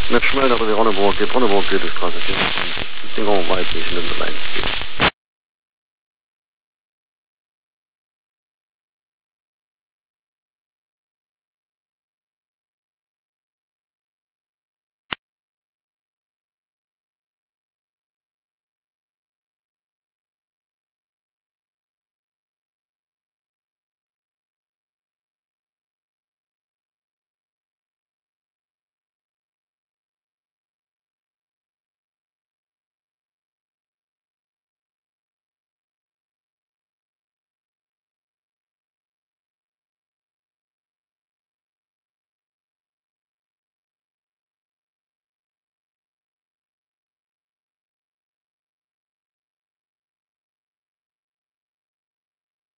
Met Schmelder, de Ronneborg, de Straße 24. 10 weit zwischen den Lines.